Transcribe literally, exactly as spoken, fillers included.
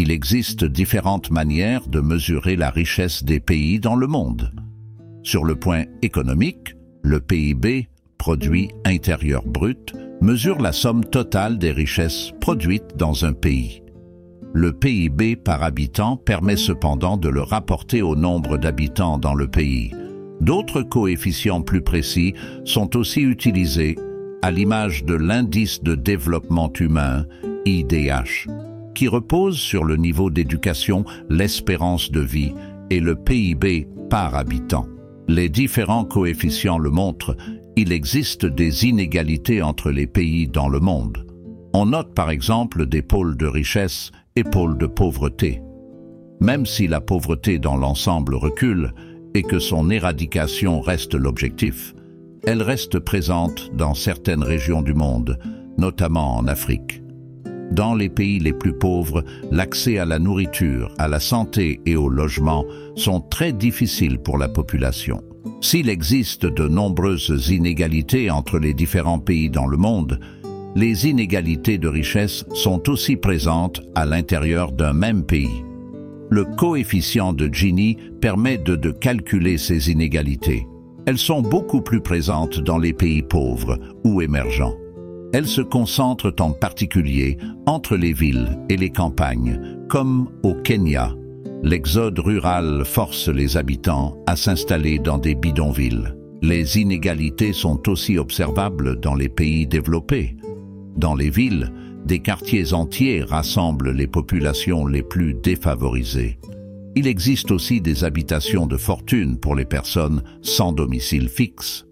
Il existe différentes manières de mesurer la richesse des pays dans le monde. Sur le point économique, le P I B, produit intérieur brut, mesure la somme totale des richesses produites dans un pays. Le P I B par habitant permet cependant de le rapporter au nombre d'habitants dans le pays. D'autres coefficients plus précis sont aussi utilisés, à l'image de l'indice de développement humain, I D H, qui repose sur le niveau d'éducation, l'espérance de vie et le P I B par habitant. Les différents coefficients le montrent, il existe des inégalités entre les pays dans le monde. On note par exemple des pôles de richesse et pôles de pauvreté. Même si la pauvreté dans l'ensemble recule et que son éradication reste l'objectif, elle reste présente dans certaines régions du monde, notamment en Afrique. Dans les pays les plus pauvres, l'accès à la nourriture, à la santé et au logement sont très difficiles pour la population. S'il existe de nombreuses inégalités entre les différents pays dans le monde, les inégalités de richesse sont aussi présentes à l'intérieur d'un même pays. Le coefficient de Gini permet de, de calculer ces inégalités. Elles sont beaucoup plus présentes dans les pays pauvres ou émergents. Elles se concentrent en particulier entre les villes et les campagnes, comme au Kenya. L'exode rural force les habitants à s'installer dans des bidonvilles. Les inégalités sont aussi observables dans les pays développés. Dans les villes, des quartiers entiers rassemblent les populations les plus défavorisées. Il existe aussi des habitations de fortune pour les personnes sans domicile fixe.